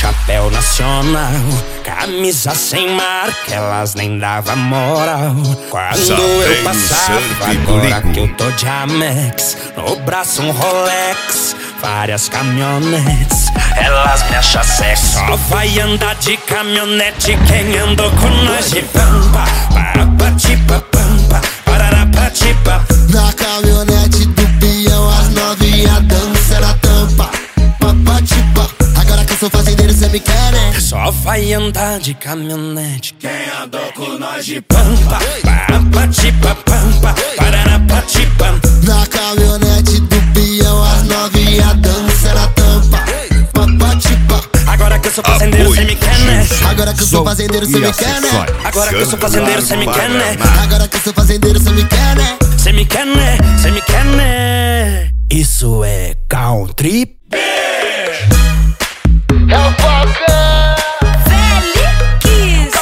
chapéu nacional, camisa sem marca, elas nem davam moral. Quando eu passava, agora que eu tô de Amex, no braço um Rolex, várias caminhonetes, elas me acham sexy. Só vai andar de caminhonete quem andou com nós de pampa. Papatipa pampa, pararapatipa. Na caminhonete do peão as novinha dança na tampa. Papatipa. Agora que eu sou fazendeiro cê me quer, né? Só vai andar de caminhonete quem andou com nós de pampa. Papatipa pampa, pararapatipa. Na caminhonete do peão as novinha dança na tampa. Papatipa. Agora que eu sou fazendeiro cê me quer, né? Agora que eu sou fazendeiro cê me quer, né? Agora que eu sou fazendeiro cê me quer, né? Agora que eu sou fazendeiro cê me quer, né? Cê me quer, né? Cê me quer, né? Isso é country. É o Falcão Feliz.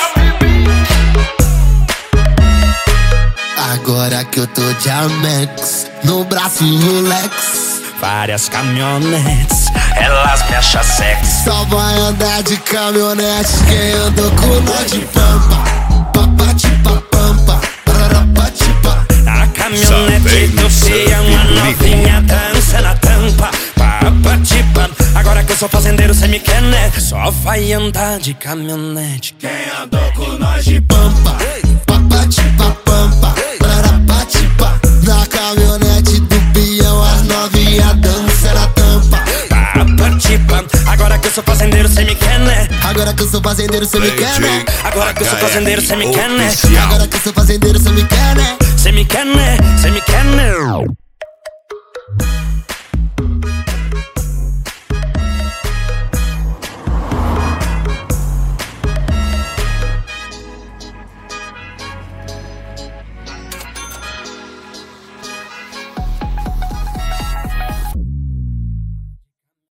Agora que eu tô de Amex, no braço Rolex, Várias caminhonetes, elas me acham sexy. só vai andar de caminhonete quem andou com nós de pampa. Papatipa pampa, pararapatipa. Na caminhonete do peão, uma novinha dança na tampa. Papatipa. Agora que eu sou fazendeiro, cê me quer, né? Só vai andar de caminhonete quem andou com nós de Pampa, papatipa pampa, pararapatipa. Na caminhonete do peão as novinha dança na tampa. Papatipa. Agora que eu sou fazendeiro, cê me quer, né? Agora que eu sou fazendeiro cê me quer, né? Agora que eu sou fazendeiro, cê me quer, né? Agora que eu sou fazendeiro cê me quer, né? Cê me quer, né? Cê me quer, né?